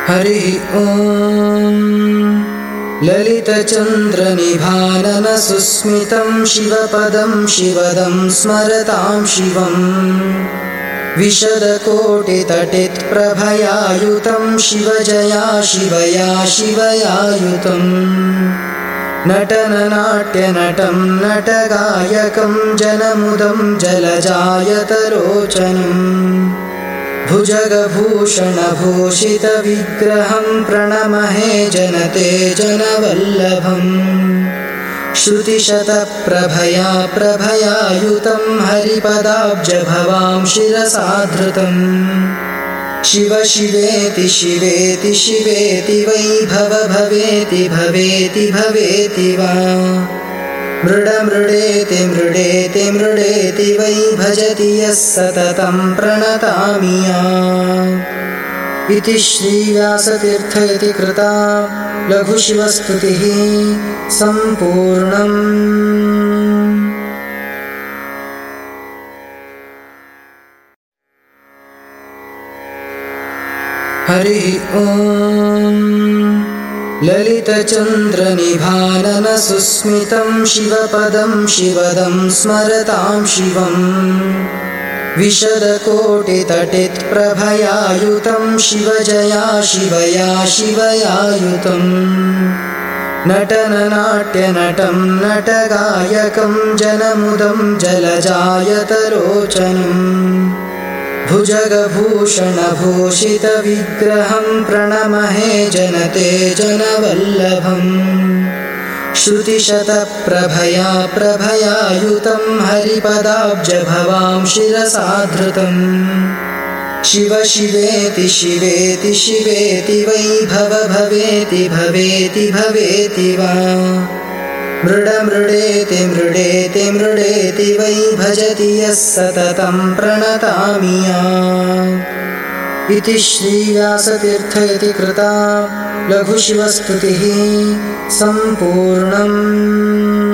हरिः ॐ ललितचन्द्रनिभानन सुस्मितं शिवपदं शिवदं स्मरतां शिवम् विशदकोटितटित्प्रभयायुतं शिवजया शिवया शिवयायुतं नटननाट्यनटं नटगायकं जनमुदं जलजायतरोचनम् भुजगभूषणभूषितविग्रहं प्रणमहे जनतेजनवल्लभम् श्रुतिशतप्रभया प्रभयायुतं हरिपदाब्जभवां शिरसाधृतम् शिव शिवेति शिवेति शिवेति वै भव भवेति भवेति भवेति वा मृडमृडेति मृडेति मृडेति वै भजति यः सततं प्रणतामि या इति श्रीव्यासतीर्थेति कृता लघुशिवस्तुतिः सम्पूर्णम्। हरिः ॐ ललितचन्द्रनिभानन सुस्मितं शिवपदं शिवदं स्मरतां शिवम् विशदकोटितटित्प्रभयायुतं शिवजया शिवया शिवयायुतं नटननाट्यनटं नटगायकं जनमुदं जलजायतरोचनम् भुजगभूषणभूषितविग्रहं प्रणमहे जनतेजनवल्लभम् श्रुतिशतप्रभया प्रभयायुतं हरिपदाब्जभवां शिरसाधृतम् शिव शिवेति शिवेति शिवेति वै भव भवेति भवेति भवेति वा मृडमृडेति मृडेति मृडेति वै भजति यः सततं प्रणतामि या इति श्रीव्यासतीर्थेति कृता लघुशिवस्तुतिः सम्पूर्णम्।